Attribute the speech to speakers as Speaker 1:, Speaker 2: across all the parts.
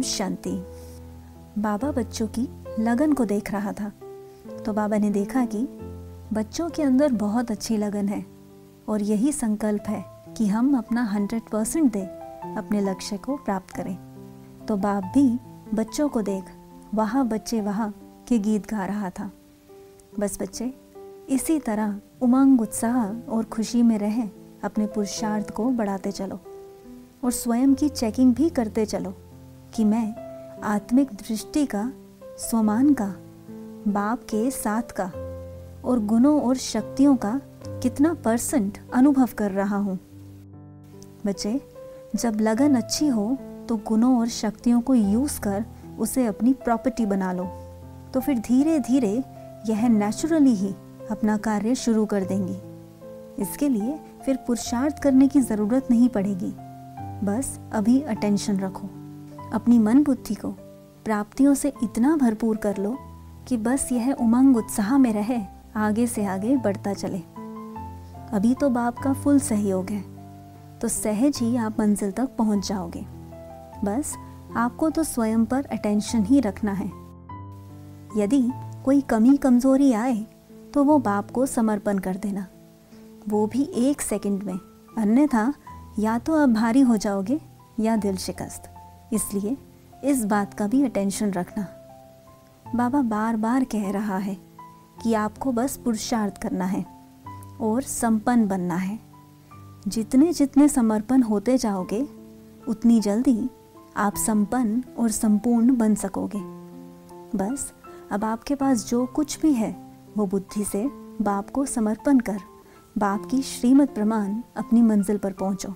Speaker 1: शांति। बाबा बच्चों की लगन को देख रहा था तो बाबा ने देखा कि बच्चों के अंदर बहुत अच्छी लगन है और यही संकल्प है कि हम अपना 100% दें अपने लक्ष्य को प्राप्त करें। तो बाप भी बच्चों को देख वहाँ बच्चे वहाँ के गीत गा रहा था। बस बच्चे इसी तरह उमंग, उत्साह और खुशी में रहें, अपने पुरुषार्थ को बढ़ाते चलो और स्वयं की चेकिंग भी करते चलो कि मैं आत्मिक दृष्टि का, स्वमान का, बाप के साथ का और गुणों और शक्तियों का कितना % अनुभव कर रहा हूँ। बच्चे जब लगन अच्छी हो तो गुणों और शक्तियों को यूज़ कर उसे अपनी प्रॉपर्टी बना लो, तो फिर धीरे धीरे यह नेचुरली ही अपना कार्य शुरू कर देंगी। इसके लिए फिर पुरुषार्थ करने की ज़रूरत नहीं पड़ेगी। बस अभी अटेंशन रखो, अपनी मन बुद्धि को प्राप्तियों से इतना भरपूर कर लो कि बस यह उमंग उत्साह में रहे, आगे से आगे बढ़ता चले। अभी तो बाप का फुल सहयोग है तो सहज ही आप मंजिल तक पहुंच जाओगे। बस आपको तो स्वयं पर अटेंशन ही रखना है। यदि कोई कमी कमजोरी आए तो वो बाप को समर्पण कर देना, वो भी 1 सेकंड में, अन्यथा या तो आप भारी हो जाओगे या दिल शिकस्त। इसलिए इस बात का भी अटेंशन रखना। बाबा बार बार कह रहा है कि आपको बस पुरुषार्थ करना है और संपन्न बनना है। जितने जितने समर्पण होते जाओगे उतनी जल्दी आप संपन्न और संपूर्ण बन सकोगे। बस अब आपके पास जो कुछ भी है वो बुद्धि से बाप को समर्पण कर बाप की श्रीमत प्रमाण अपनी मंजिल पर पहुंचो।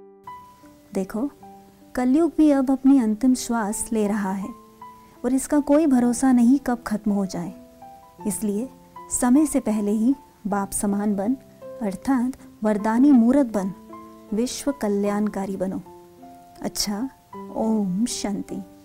Speaker 1: देखो कलयुग भी अब अपनी अंतिम श्वास ले रहा है और इसका कोई भरोसा नहीं कब खत्म हो जाए। इसलिए समय से पहले ही बाप समान बन, अर्थात वरदानी मूर्त बन, विश्व कल्याणकारी बनो। अच्छा, ओम शांति।